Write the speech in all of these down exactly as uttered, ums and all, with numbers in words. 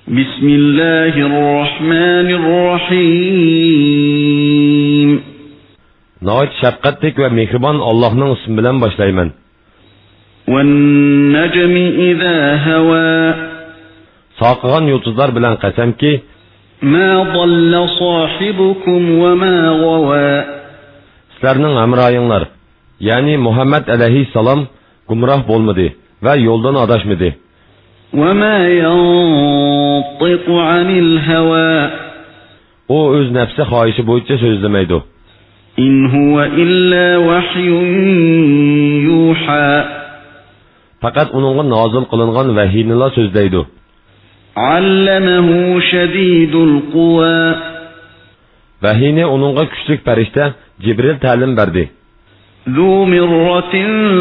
بسم الله الرحمن الرحيم نهايت şefqatlik ve mehriban Allah'ın ismi bilen başlayman. والنجم إذا هوى Saqıgan yulduzlar bilen qasam ki ما ضل صاحبكم وما غوى sizlerning hamroyinglar, yani Muhammed aleyhisselam gumroh bo'lmadi ve yoldan adashmadi. وما ينطق عن الهوى O öz nefsi xahişi boyunca sözlemaydi. إن هو إلا وحي يوحى Fakat onunla nazil kılıngan vahiyinla sözleydi. علمه شديد القوى Vahiyini onunla küçük perişte Cibril talim verdi. ذو مرة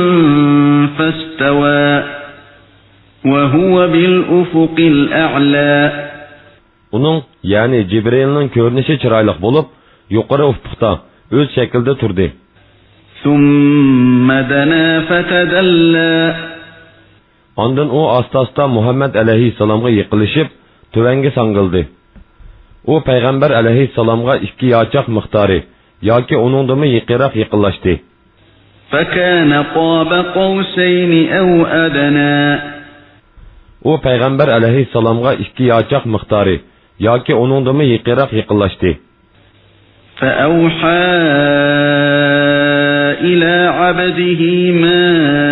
فاستوى وهو بالأفق الأعلى Onun yani Cibril'in görünüşü çıraylık bulup yukarı ufukta öz şekilde turdu. ثم دنا فتدلى Ondan o asta-asta Muhammed aleyhisselam'a yıkılışıp tüvenge sangıldı. O Peygamber aleyhisselam'a iki yaçak miktarı yoki onundan mı yıkırak yıkılaştı. فكان قاب قوسين أو أدنى O Peygamber aleyhisselam'a iki yaçak miktarı yoki onundan mı yıkırak yıkılaştı. فأوحى إلى عبده ما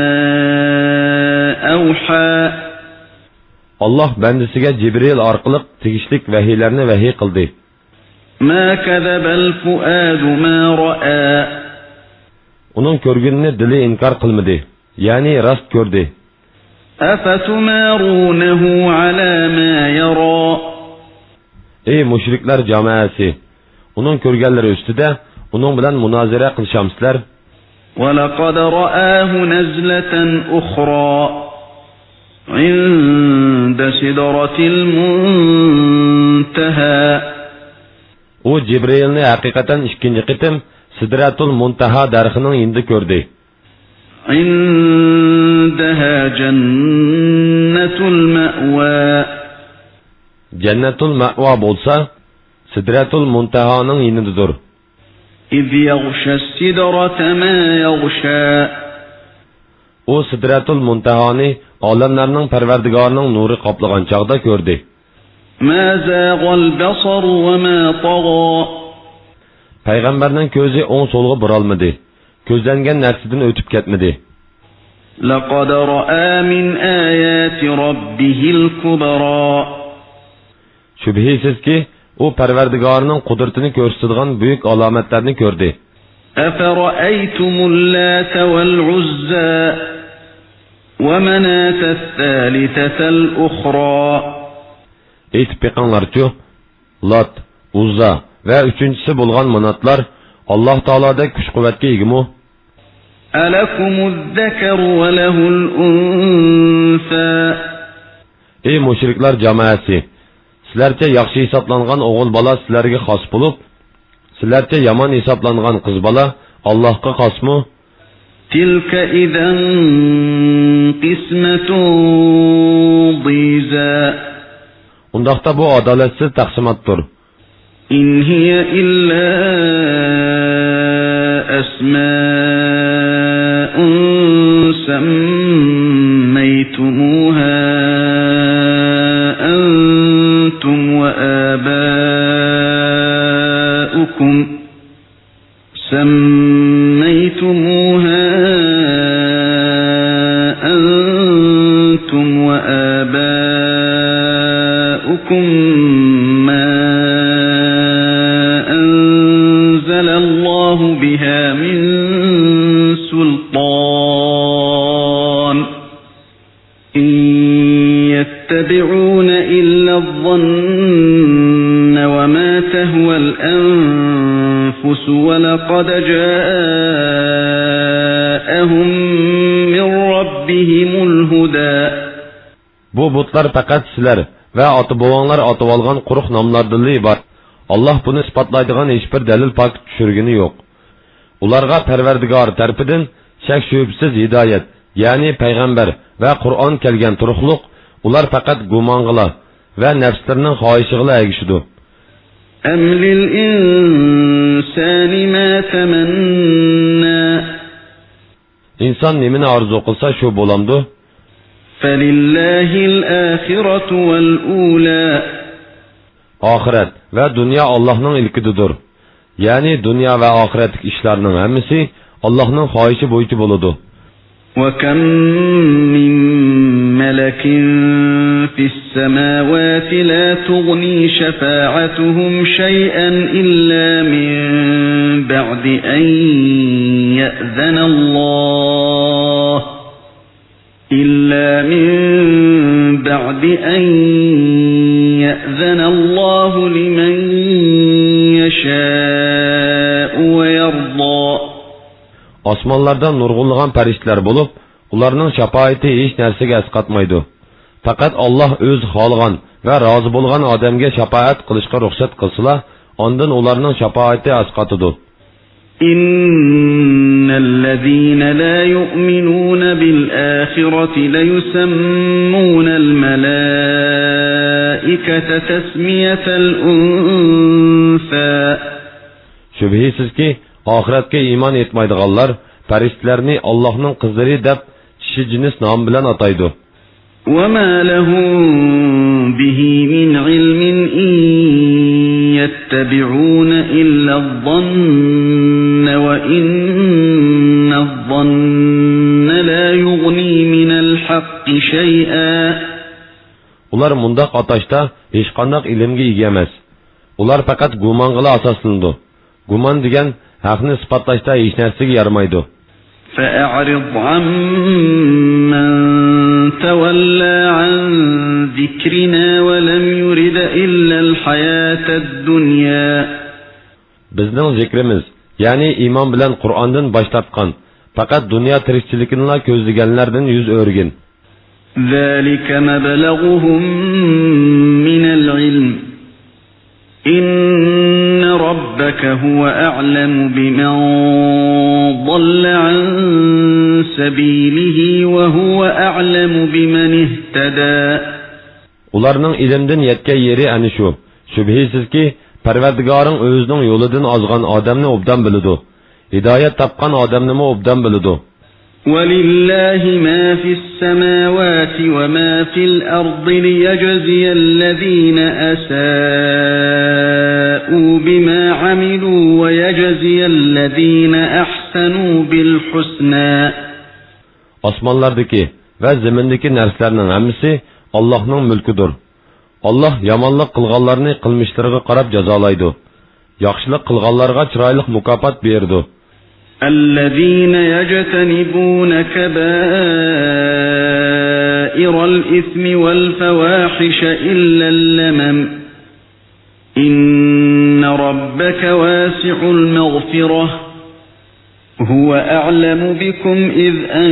أوحى Allah bendisiga Cibril arqılık tegişlik vahiylerini vahiy kıldı. ما كذب الفؤاد ما رأى Onun körgününü dili inkar kılmadı. Yani rast gördü. أفتمارونه على ما يرى Ey müşrikler cemaati! Onun körgelleri üstüde, onun bilen münazere kılışamsızlar. وَلَقَدْ رَآهُ نَزْلَةً أُخْرَى عِنْدَ سِدْرَةِ الْمُنْتَهَى O Cibril'ni hakikaten ikinci kıtım Sidratul Muntaha derhinin indi gördü. عِنْدَهَا جَنَّةُ الْمَأْوَى Cennetul Ma'va bolsa, Sidratul Muntaha'nın yerindedir. إِذْ يَغْشَى السِّدْرَةَ مَا يَغْشَى O Sidratul Muntaha'nı alemlerinin perverdigarının nuru kaplagan çağda gördü. مَا زَاغَ الْبَصَرُ وَمَا طَغَى Peygamberinin gözü on solğu buralmadı. Gözlengen nersiden ötüp ketmedi. لَقَدْ رَآ مِنْ آيَاتِ رَبِّهِ الْكُبْرَى Şüphesiz ki o perverdigarının kudretini gösterdiğin büyük alametlerini gördü. أَفَرَأَيْتُمُ اللَّاتَ وَالْعُزَّى وَمَنَاةَ الثَّالِثَةَ الْأُخْرَى Eytip bekanlarçı, Lat, Uzza ve üçüncüsü bulgan manatlar Allah Teala'da güç kuvvetke ilgimu. أَلَكُمُ الذَّكَرُ وَلَهُ الْأُنْثَى Ey müşrikler cemaati! Sizlerce yaxşı hesaplangan oğul bala sizlerge has bulup, sizlerce yaman hesaplangan kız bala Allah'a has mı? تِلْكَ إِذًا قِسْمَةٌ ضِيزَى Undaqda bu adaletsiz taksimattır. إِنْ هِيَ إِلَّا أَسْمَاءٌ سَمَّيْتُمُوهَا أَنْتُمْ وَآبَاؤُكُمْ سَمَّيْتُمُوهَا أَنْتُمْ وَآبَاؤُكُمْ مَا أَنْزَلَ اللَّهُ بِهَا مِنْ سُلْطَانٍ إِنْ يَتَّبِعُونَ إِلَّا الظَّنَّ وَمَا تَهْوَى الْأَنفُسُ وَلَقَدْ جَاءَهُمْ مِنْ رَبِّهِمُ الْهُدَى Bu butlar fakat sizler ve atı boğanlar atıp algan kuruk namlardılı ibar. Allah bunu ispatlaydıgan hiçbir delil pak düşürgünü yok. Ularga perverdigar terpidin şek şüphesiz hidayet, yani peygamber ve Kur'an kelgen turuqluq, ular fakat gumangıla va nafslarining xohishiga ergishadi. أم للإنسان ما تمنى İnson nimani orzu qilsa shu bo'lamdi. فلله الآخرة والأولى Oxirat va dunyo Allohning ilkididir. Ya'ni dunyo va oxiratlik ishlarning hammasi Allohning xohishi bo'yicha bo'ladi. وكم من ملك في السماوات لا تغني شفاعتهم شيئا إلا من بعد أن يأذن الله إلا من بعد أن يأذن الله لمن يشاء ويرضى. Osmonlardan nurg'unlagan farishtalar bo'lib, ularning shafoati hech narsaga asqatmaydi. Faqat Alloh o'z xohlagan va rozi bo'lgan odamga shafoat qilishga ruxsat qilsa, ondan ularning shafoati asqatadi. Innallazina la yu'minuna bil akhirati la yusammuna al malaikata tasmiyatal unsa. Shubhisizki, oxiratga iymon etmaydiganlar farishtalarni Allohning qizlari deb kishi jinis nom bilan ataydi. وَمَا لَهُم بِهِ مِنْ عِلْمٍ إِنْ يَتَّبِعُونَ إِلَّا الظَّنَّ وَإِنَّ الظَّنَّ لَا يُغْنِي مِنَ الْحَقِّ شَيْئًا. Ular mundaq atashda hech qanday ilmga ega emas. Ular faqat gumonga asoslanadi. Gumon degan haqni isbotlashda hech narsaga yaramaydi. فَأَعْرِضْ عَمَّنْ تَوَلَّى عَنْ ذِكْرِنَا وَلَمْ يُرِدْ إِلَّا الْحَيَاةَ الدُّنْيَا. Bizning zikrimiz, ya'ni iymon bilan Qur'ondan bosh tortgan, faqat dunyo tirikchiligini ko'zlaganlardan yuz o'rgin. ذَلِكَ مَبْلَغُهُم مِنَ الْعِلْمِ إِنَّ رَبَّكَ هُوَ أَعْلَمُ بِمَنْ ضَلَّ عَنْ سَبِيلِهِ وَهُوَ أَعْلَمُ بِمَنِ اهْتَدَى. Ularning ilmdan yetgan yeri ani shu. Shubhisizki, Parvardigoring o'zining yo'lidan ozgan odamni obdan biladi. Hidoyat topgan odamni mo obdan biladi. وَلِلَّهِ مَا فِي السَّمَاوَاتِ وَمَا فِي الْأَرْضِ لِيَجْزِيَ الَّذِينَ أَسَاءُوا بِمَا عَمِلُوا وَيَجْزِيَ الَّذِينَ أَحْسَنُوا بِالْحُسْنَى. Osmonlardagi va zamindagi narsalarning hammasi Allohning mulkidir. Alloh yomonlik qilganlarni qilmishlariga qarab jazolaydi. Yaxshilik qilganlarga chiroyli mukofot berdi. الذين يجتنبون كبائر الإثم والفواحش إلا اللمم إن ربك واسع المغفرة هو أعلم بكم إذ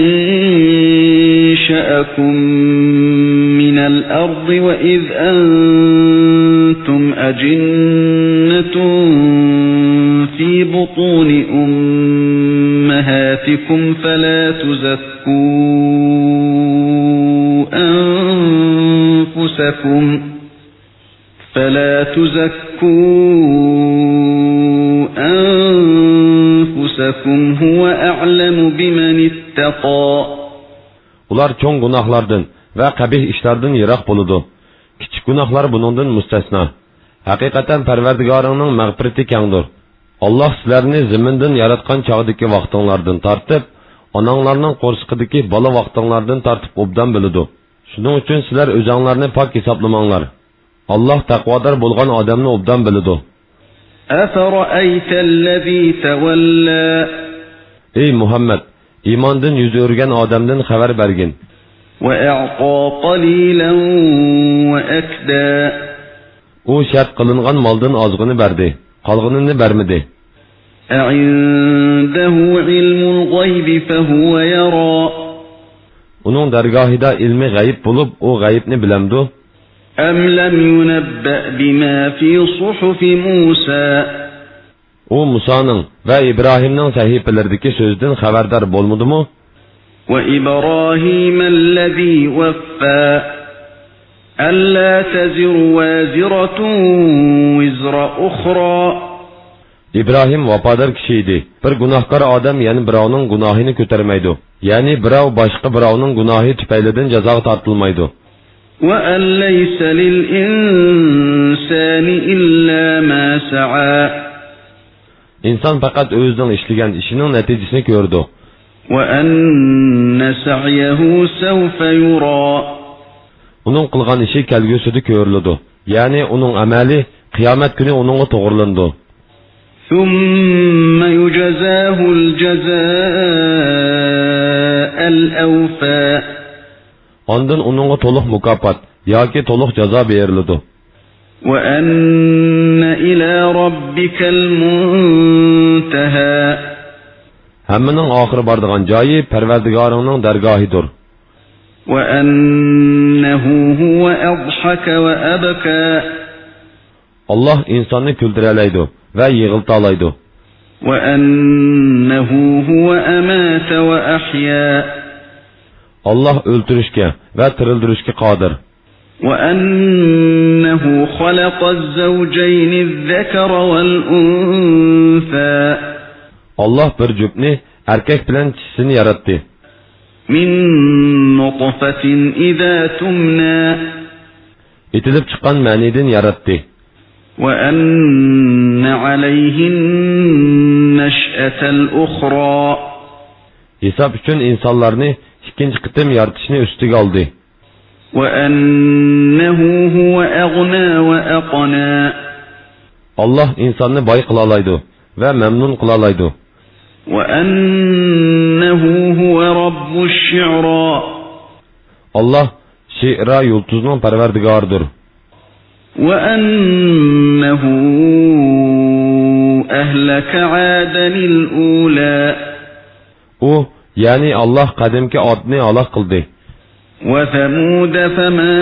أنشأكم من الأرض وإذ أنتم أجنة في بطون أمهاتكم فلا تزكوا أنفسكم فلا تزكوا أنفسكم هو أعلم بمن اتقى. Ular çoğun günahlardan ve kabih işlerden yirak buludu. Küçük günahlar bunundan müstesna. Hakikaten Parvardigoringning mağfirati kengdir. Allah sizlarni zimindan yaratgan chog'dagi vaqtinglardan tortib, onanglarning qo'rsiqidagi bola vaqtinglardan tortib obdan biladi. Shuning uchun sizlar o'zinglarni pok hisoblamanglar. Allah taqvodor bo'lgan odamni obdan biladi. Afara'aytallazi tawalla. Ey Muhammad, iymondan yuz o'rgan odamdan xabar bergin. Wa a'qa qalilan wa akda. U shart qilingan moldan ozg'ini berdi, qolganini bermadi. A'indahu ilmul g'aybi fahuwa yara. Uning dargohida ilmi g'ayb bo'lib, u g'aybni bilamdi. Am lam yunabba bima fi suhufi Musa. U Musaning va Ibrohimning sahifalaridagi so'zdan xabardor bo'lmadimi? Wa Ibrohim allazi waffa. ألا تزر وازرة وزر أخرى. İbrahim vafodar kishi edi. Bir gunohkor odam yana birovning gunohini ko'tarmaydi. Ya'ni birov boshqa birovning gunohi tufaylidan jazoga tortilmaydi. وأن ليس للإنسان إلا ما سعى. İnsan faqat o'zining ishlagan ishining natijasini ko'rdi. وأن سعيه سوف يرى. Uning qilgan ishi kelgusida ko'riladi. Ya'ni uning amali qiyomat kuni uningga to'g'rilandi. ثم يجزاه الجزاء الأوفى. Ondan uningga to'liq mukofot yoki to'liq jazo beriladi. وأن إلى ربك المنتهى. Hammaning oxiri boradigan joyi Parvardigoringning dargohidir. وأنه هو أضحك وأبكى. Allah insonni kuldiraydi va yig'iltalaydi. وأنه هو أمات وأحيا. Allah o'ltirishga va tirildirishga qodir. وأنه خلق الزوجين الذكر والأنثى. Allah bir juftni erkak bilan chisini yaratdi. من نطفة إذا تمنى. Itilib chiqqan manidan yaratdi. وأن عليه النشأة الأخرى. Hisob uchun insonlarni ikkinchi qitim yaratishni ustiga oldi. وأنه هو أغنى وأقنى. Allah insonni boy qila oladi va mamnun qila oladi. وأنه هو رب الشعرى. Allah shi'ra yulduzning parvardigoridir. وأنه أهلك عادا الأولى. U ya'ni Allah qadimki otni halok qildi. وثمود فما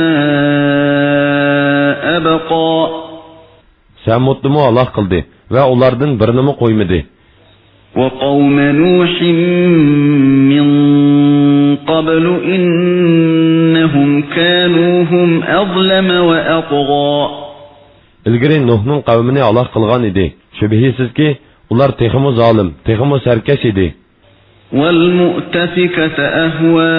أبقى. Samudni halok qildi va ulardan birini qo'ymadi. وقوم نوح من قبل إنهم كانوا هم أظلم وأطغى. İlgari Nuhning qavmini halok qilgan edi. Shubhisizki ular texmo zolim, texmo sarkash edi. والمؤتفكة أهوى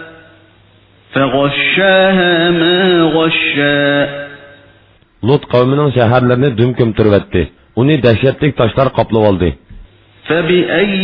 فغشاها ما غشا. Lut qavmining shaharlarini dum ko'mtiribdi. Uni dahshatli toshlar qoplab oldi. فبأي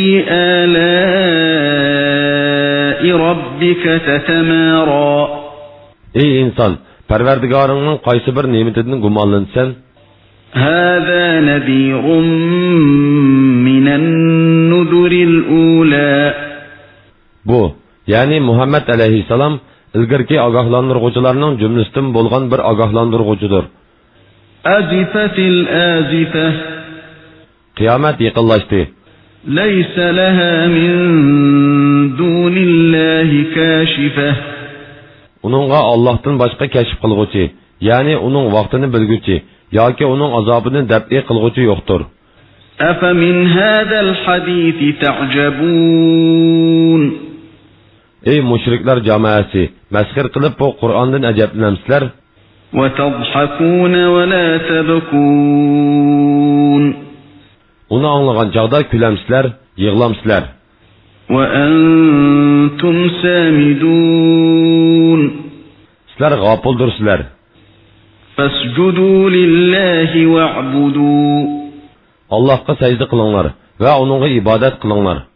آلاء ربك تتمارى. Ey inson, Parvardigoringning qaysi bir ne'matidan gumonlansan? هذا نذير من النذر الأولى. Bu, ya'ni Muhammad alayhissalom ilgirki ogohlantiruvchilarning jumlasidan bo'lgan bir ogohlantiruvchidir. أزفت الآزفة. Qiyomat yaqinlashdi. ليس لها من دون الله كاشفة. Uningga Allohdan boshqa kashf qilguvchi, ya'ni uning vaqtini bilguvchi yoki uning azobini dab'i qilguvchi yo'qdir. أفمن هذا الحديث تعجبون. Ey mushriklar jamoasi, masxir qilib bu Qur'ondan ajablanamsizlar? وتضحكون ولا تبكون. Uni anglagan chaqda kulamsizlar, yig'lamsizlar. وأنتم سامدون. Sizlar g'ofildirsizlar. فاسجدوا لله واعبدوا. Allohga sajda qilinglar va uningga ibodat qilinglar.